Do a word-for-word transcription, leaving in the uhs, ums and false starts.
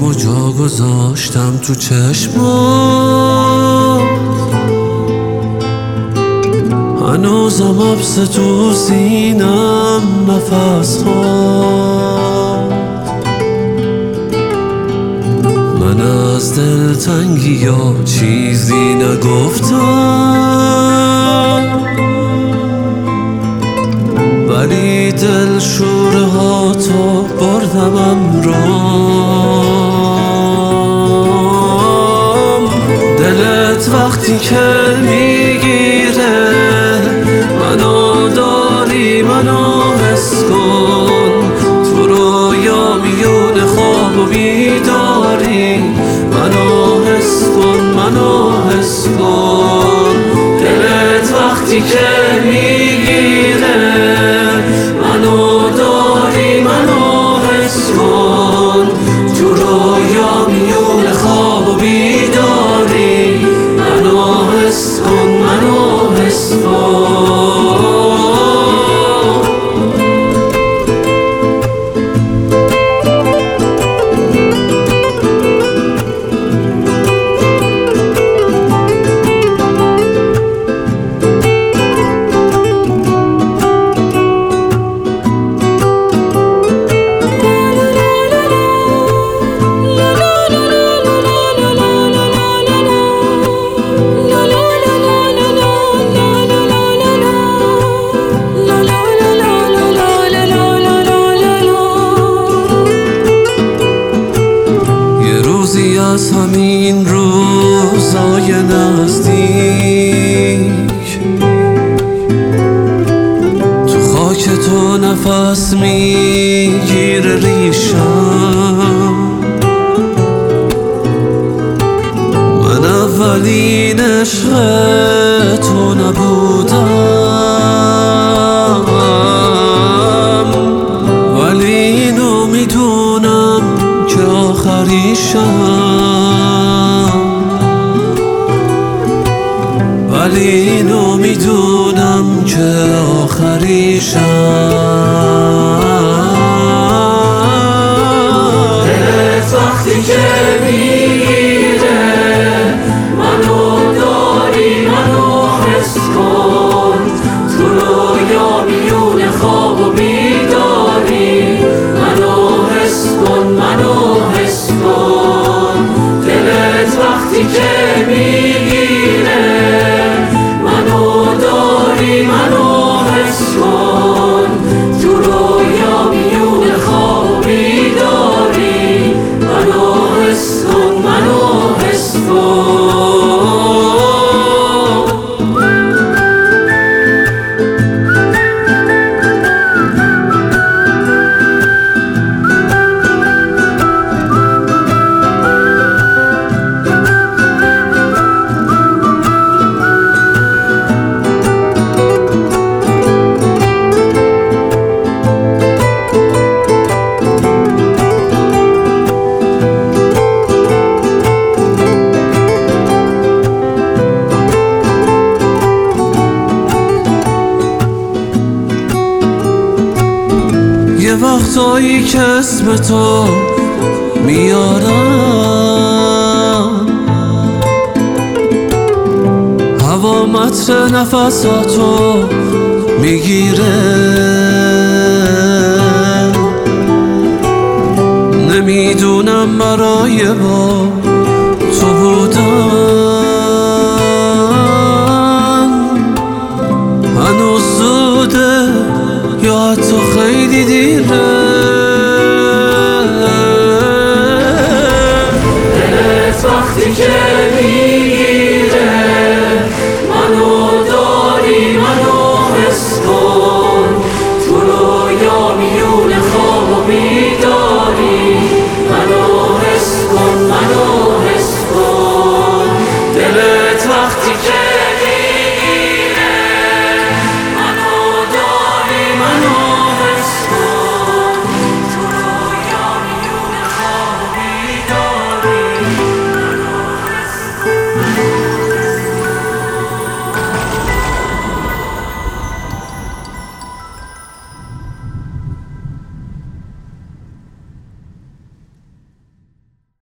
و جا گذاشتم تو چشمات، هنوزم حبس تو سینم نفس خورد. من از دلتنگی یا چیزی نگفتم، ولی دل شوره ها تو بردمم رام. دلت وقتی که میگیره منو داری، منو حس کن، تو رویا میون خواب و بیداری، منو حس کن، منو حس کن. دلت وقتی که میگیره منو داری، منو حس کن، تو رویا میون خواب و بیداری، منو حس کن، منو حس کن. از همین روزای نزدیک تو خاک تو نفس میگیره ریشم. من اولین عشق تو نبودم، ولی اینو میدونم که آخریشم، ولی اینو میدونم که آخریشم. دلت وقتی که میگیره منو داری، منو حس کن، تو رویا میون خواب و بیداری، منو حس کن، منو حس کن. دلت وقتی که میگیره منو داری، منو حس کن، تو رویا میون خواب و بیداری، منو حس کن، منو حس کن. یه وقتایی که اسم تو میارم، هوا متر نفساتو میگیره. نمیدونم برای با تو بودن هنوز زوده یا حتی خیلی دیره. دلت وقتی که